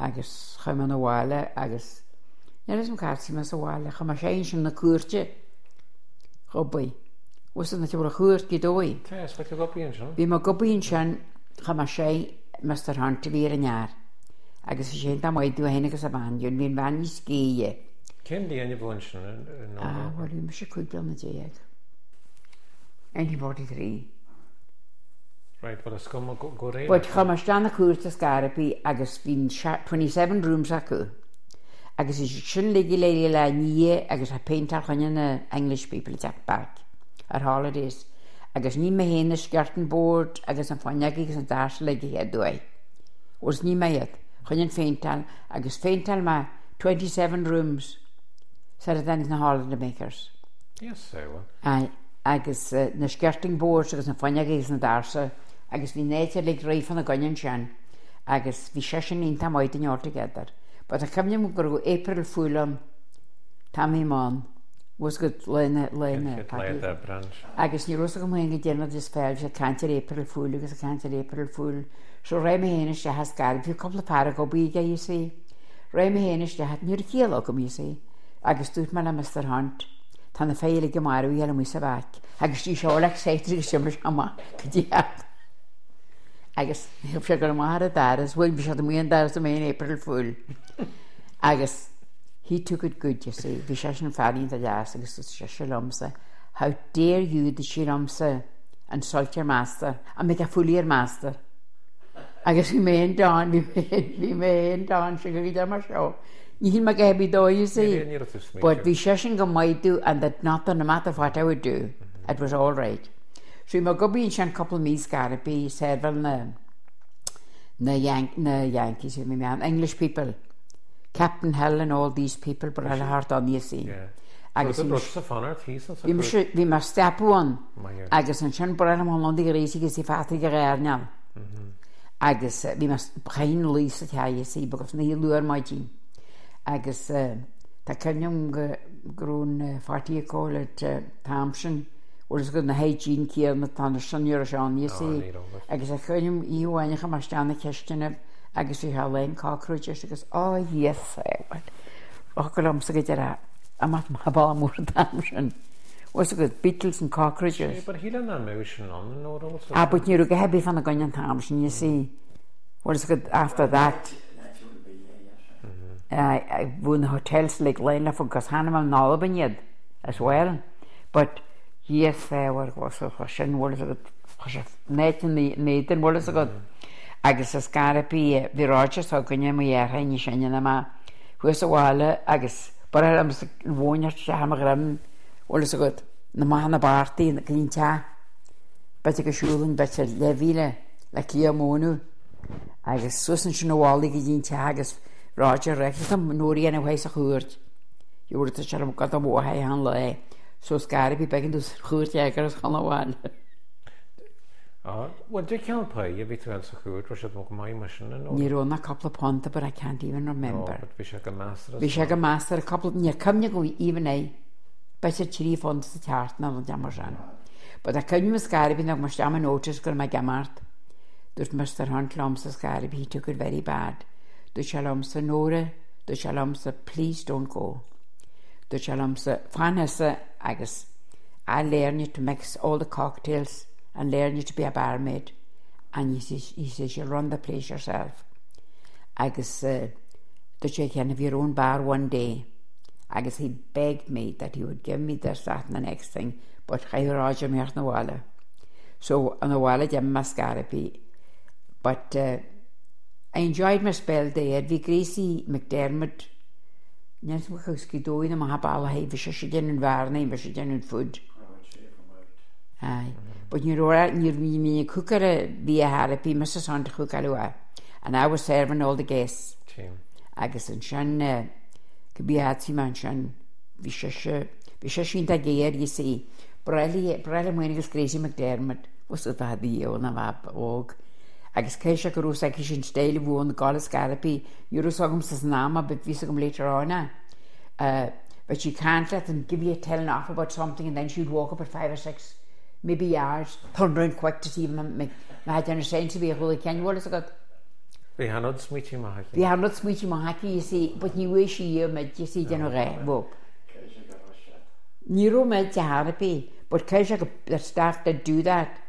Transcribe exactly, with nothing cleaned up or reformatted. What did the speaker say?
agus chuim an bháile agus neras an cartí me sa bháile chu mar sé sin na cuairte chobaí. Was na bhfuil a chuirt go dói. Bhí mar gobaíonn sin chu mar sé Mister Hunt bhí an near. Agus sé am maidú a héanagus a bhainún, bhíon bhain scéie. Cén díana bhain sin? Ah, bhil bhí me sé chuig bliana déag. nineteen forty-three. Right, but it's come go réile. But chu mar stand na cuairt a Scarabí agus bhín twenty-seven rooms acu. Agus is sin ligi le le ní agus a paintar chuine na English people Jack back ar holidays. Agus ní me héna skirting board agus an fáineagi agus an dáis ligi a dói. Os ní me iad, chuine féintal agus féintal ma twenty-seven rooms sa a danis na holiday makers. Yes, so. Ai, agus uh, na skirting board agus an fáineagi agus an dáisa agus bhí néite le réif an a ganin sin agus bhí sé sin ínta maid in all together. But a cymni go April Fool on Tammy Mon was good lena lena agus ní rosa go mhain déna dis fel sé cantar April Fool agus a cantar April Fool so ré me hénis de has gar bhí couple para go bíige you see ré me hénis de hat níor chéal go you see agus dút me na Mister Hunt tá na féile go mar bhí a mu sa bhac agus tí seolach séitri simmer ama go agus heb sé go mar daras bhfuil be se a muon daras a mé April Fool agus he took it good you see bhí sé sin farín a deas agus sé se lomsa how dare you the she lomsa and salt your master a make a fullier master agus bhí mé an dáin bhí mé an dáin se go idir mar seo ní hí me gabi dó you see but bhí sé sin go maidú and that not no matter what I would do it was all right. So ma go bíonn sin couple mí Scarabí serval na na, Yank, na Yankees me man English people Captain Hell and all these people but I'll heart on you see agus bhí mar stepúan agus an sin bra am Londí réisi gus í fatri go réarneal agus bhí mar chain lís a the sí agus na luar maidí agus tá cenim grún fartí cóid Thompson was good na hygiene care na tan senior Sean you see agus a chunim íhaine go mar stanna ceistena agus bhí halain cockroaches agus oh yes och go am sa geidir a mat ma ball mór Thompson was good Beatles and cockroaches but he didn't emotion on no also ah but you go heavy fan the gun Thompson you see what is good after that I I won hotels like Lena for cuz Hannibal Nalban yet as well but yes, there was a sin was a net in the net and was a good. Agus a Scarabí bhí Roger so gonne mu ar haine sin na ma huas a bháile agus bar am bhóineart se ha gram was a good. Na ma na bartí na clínta bet go siúlinn bet le víle le cíamónú agus susan sin bhála go dínta agus Roger recht am nóí an bhéis a chuirt. Dúir a se am go am bhtha an le. So Scarabí begin dus chuirt eagar as gan bháil. Ah, well, do you can't pay you bit well so good was it my mission and you run a couple of ponta but I can't even remember. No, but we should a master. We should a master a couple of you come you go even a better chiri font the chart na an jamarjan. But I can you Scarabí na mas jam notice go my gamart. Dus Mister Hunt lumps Scarabí he took it very bad. The shalom Nora, the shalom please don't go. The shalom fanasa agus I learn you to mix all the cocktails and learn you to be a barmaid and he says, he says you run the place yourself agus uh, that you can have your own bar one day agus he begged me that he would give me this that and the next thing but I Roger me na wala so on the wala jam Scarabí but uh, I enjoyed my spell there vi Gracie McDermott Nes mo chysgu dwy na maha bala hei fi se gen yn farna fi se gen yn food ai but you know you mean cooker be a happy Missus Hunt cookalua and I was serving all the guests agus an shan could be at si man shan vi se vi se shin da gear you see brelly brelly mo gus Gracie McDermott was it that the on a map og agus ceise go rús aici sin stéile bhú an gála Scarabí you rús agam sa nama but vi sagam later on uh, but you can't let them give you a telling off about something and then she'd walk up at five or six maybe hours turn around quick to see them me had understand to be a holy can you what is it got Bhí hanod smítí maith. Bhí hanod smítí maithí, you see, but ní bhfuil sí med, you see, den ré, bob. Ní ro med te harapí, but cai se go start to do that.